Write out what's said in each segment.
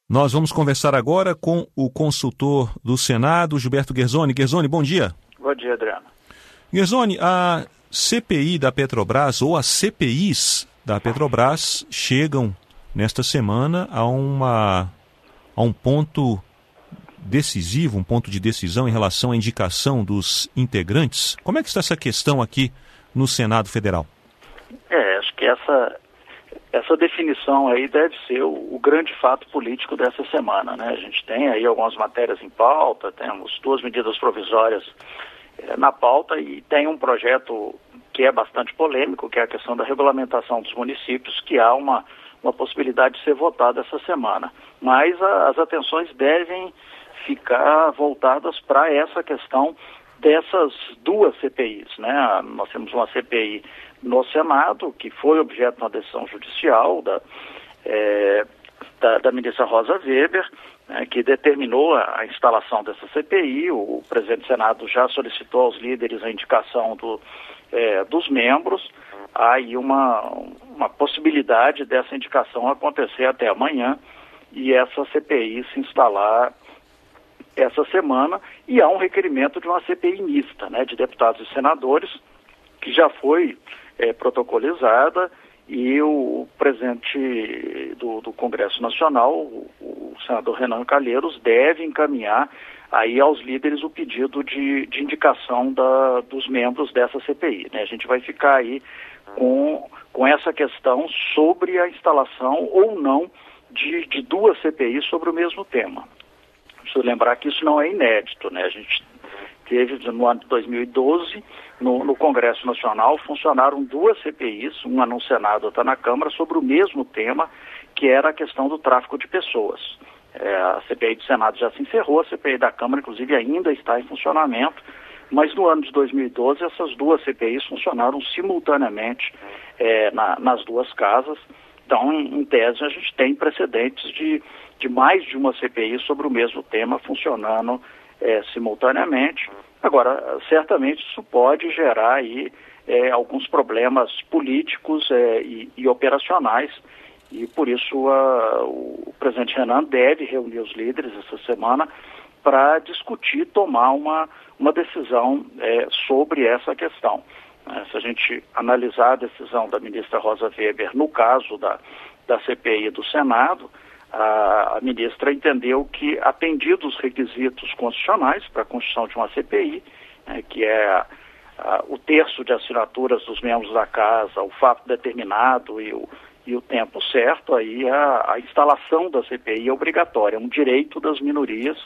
Nós vamos conversar agora com o consultor do Senado, Gilberto Guerzoni. Guerzoni, bom dia. Bom dia, Adriano. Guerzoni, a CPI da Petrobras, ou as CPIs da Petrobras, chegam nesta semana a um ponto decisivo, um ponto de decisão em relação à indicação dos integrantes. Como é que está essa questão aqui no Senado Federal? Acho que essa definição aí deve ser o grande fato político dessa semana, né? A gente tem aí algumas matérias em pauta, temos 2 medidas provisórias na pauta e tem um projeto que é bastante polêmico, que é a questão da regulamentação dos municípios, que há uma possibilidade de ser votado essa semana. Mas as atenções devem ficar voltadas para essa questão dessas 2 CPIs, né? Nós temos uma CPI no Senado, que foi objeto de uma decisão judicial da ministra Rosa Weber, né, que determinou a instalação dessa CPI. O presidente do Senado já solicitou aos líderes a indicação dos membros. Há aí uma possibilidade dessa indicação acontecer até amanhã e essa CPI se instalar essa semana, e há um requerimento de uma CPI mista, né, de deputados e senadores, que já foi protocolizada, e o presidente do Congresso Nacional, o senador Renan Calheiros, deve encaminhar aí aos líderes o pedido de indicação dos membros dessa CPI, né? A gente vai ficar aí com essa questão sobre a instalação ou não de 2 CPIs sobre o mesmo tema. Preciso lembrar que isso não é inédito, né? A gente teve no ano de 2012, no Congresso Nacional, funcionaram 2 CPIs, uma no Senado, outra na Câmara, sobre o mesmo tema, que era a questão do tráfico de pessoas. A CPI do Senado já se encerrou, a CPI da Câmara, inclusive, ainda está em funcionamento, mas no ano de 2012, essas 2 CPIs funcionaram simultaneamente nas 2 casas. Então, em tese, a gente tem precedentes de mais de uma CPI sobre o mesmo tema funcionando simultaneamente. Agora, certamente isso pode gerar aí alguns problemas políticos e operacionais, e por isso o presidente Renan deve reunir os líderes essa semana para discutir, tomar uma decisão sobre essa questão. Se a gente analisar a decisão da ministra Rosa Weber no caso da CPI do Senado, a ministra entendeu que, atendidos os requisitos constitucionais para a constituição de uma CPI, que é o terço de assinaturas dos membros da casa, o fato determinado e o tempo certo, aí a instalação da CPI é obrigatória, é um direito das minorias.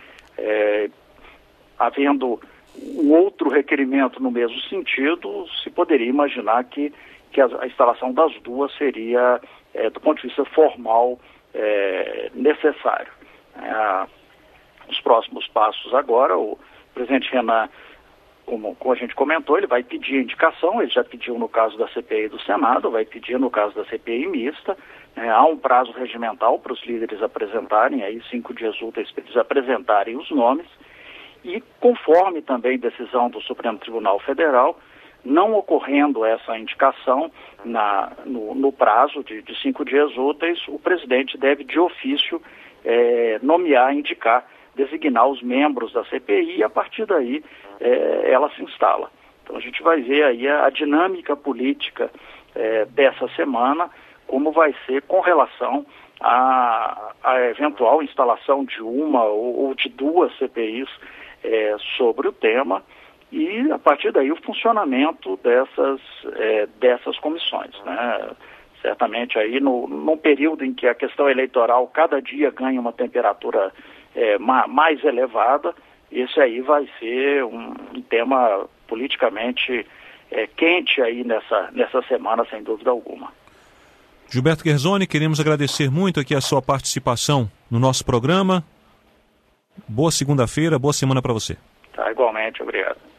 Havendo um outro requerimento no mesmo sentido, se poderia imaginar que a instalação das 2 seria, do ponto de vista formal, necessário. Os próximos passos agora, o presidente Renan, como a gente comentou, ele vai pedir a indicação, ele já pediu no caso da CPI do Senado, vai pedir no caso da CPI mista. Há um prazo regimental para os líderes apresentarem, aí 5 dias úteis para eles apresentarem os nomes, e conforme também decisão do Supremo Tribunal Federal, não ocorrendo essa indicação no prazo de 5 dias úteis, o presidente deve de ofício nomear, indicar, designar os membros da CPI, e a partir daí ela se instala. Então a gente vai ver aí a dinâmica política dessa semana, como vai ser com relação à eventual instalação de uma ou de 2 CPIs sobre o tema, e a partir daí o funcionamento dessas comissões, né? Certamente aí num período em que a questão eleitoral cada dia ganha uma temperatura mais elevada, esse aí vai ser um tema politicamente quente aí nessa semana, sem dúvida alguma. Gilberto Guerzoni, queremos agradecer muito aqui a sua participação no nosso programa. Boa segunda-feira, boa semana para você. Tá, igualmente, obrigado.